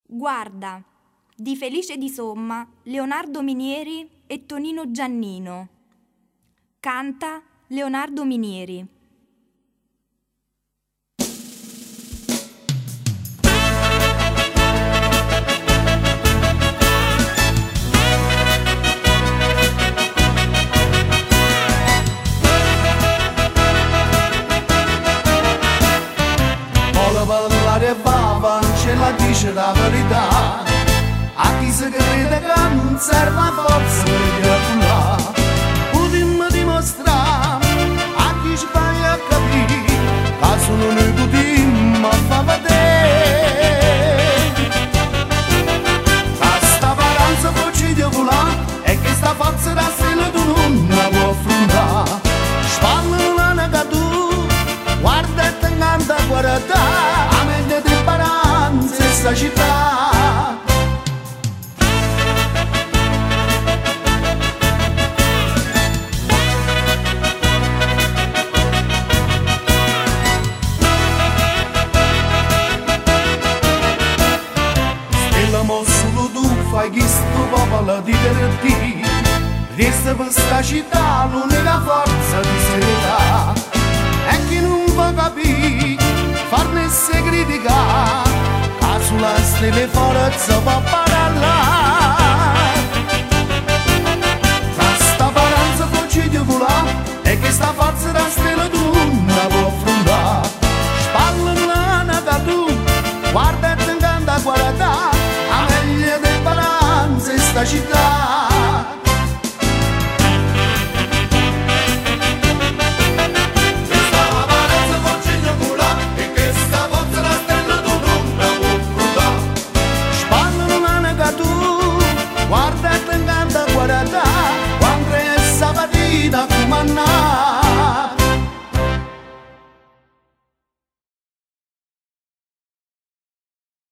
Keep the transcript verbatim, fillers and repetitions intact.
Guarda, di Felice di Somma, Leonardo Minieri e Tonino Giannino. Canta Leonardo Minieri. Parlare bava, non ce la dice la verità. A chi si crede che non serve la forza per calcolare, potremmo dimostrare a chi ci fai a capire che sono noi tutti a fa vedere. Questa vacanza poi ci devo volare e che sta forza da stella tu non la può affrontare. Spalla una che tu guarda e te canta guarda questa città. Stella mo solo tu fai chi sto popolo di divertì. Resta per sta città l'unica forza di serietà. E chi non può capire, farne se criticare, sulla stelle forza va a parlare. Questa vacanza poi ci devo volare e che sta forza da stella tu non la può affrontare. Spalla una tu, guarda e te canta guarda, a meglio dei balanze in sta città. Guarda e te canta guarda, quando è sabatina